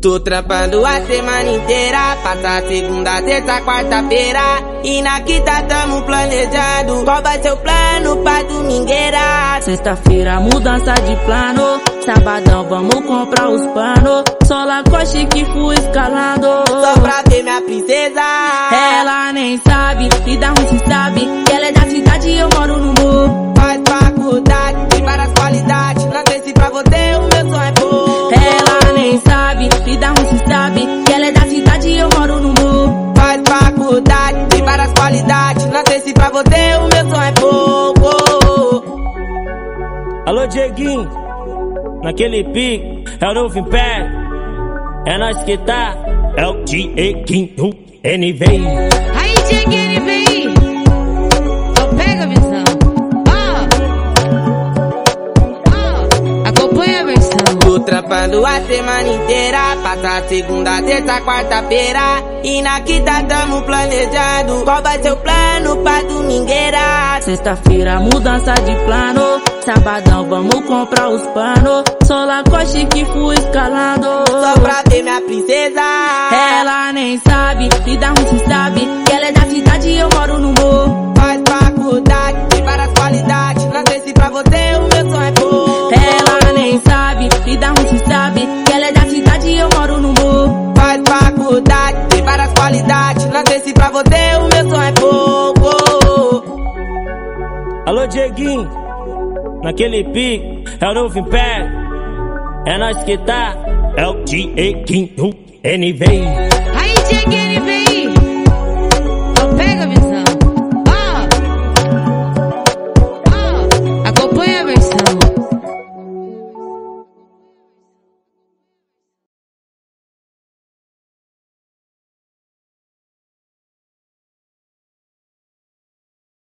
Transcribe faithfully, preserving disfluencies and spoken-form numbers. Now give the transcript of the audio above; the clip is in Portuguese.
Tô trampando a semana inteira, passa segunda, terça, quarta-feira. E na quinta tamo planejando qual vai ser o plano pra domingueira. Sexta-feira mudança de plano, sabadão vamos comprar os panos. Só Lacoste que fui escalando, só pra ver minha princesa. Ela nem sabe, e dá ruim se sabe, que ela é da cidade e eu moro no morro. Faz faculdade, tem várias qualidades, não sei se pra você o meu sonho é bom. Ela nem sabe, e dá ruim se sabe, que ela é da cidade e eu moro no morro. Faz faculdade, tem várias qualidades, não sei se pra você o meu sonho é bom. Alô Dieguinho, naquele pique, é o novo império, é nós que tá, é o Dieguinho, N V I. Aí Dieguinho, N V I, então pega a visão, ó, ó, acompanha a versão. Tô trampando a semana inteira, passa segunda, terça, quarta-feira. E na quinta tamo planejando qual vai ser o plano pra domingueira. Sexta-feira mudança de plano, sabadão vamos comprar os panos. Só Lacoste que fui escalando, só pra ver minha princesa. Ela nem sabe, e dá ruim se sabe, que ela é da cidade e eu moro no morro. Faz faculdade, tem várias qualidades, não sei se pra você o meu sonho é bom. Ela nem sabe, e dá ruim se sabe, que ela é da cidade e eu moro no morro. Faz faculdade, tem várias qualidades, não sei se pra você o meu sonho é bom. Alô Dieguinho, naquele pique, é o novo império, é nós que tá, é o Dieguinho, N V I. Aí Dieguinho, N V I.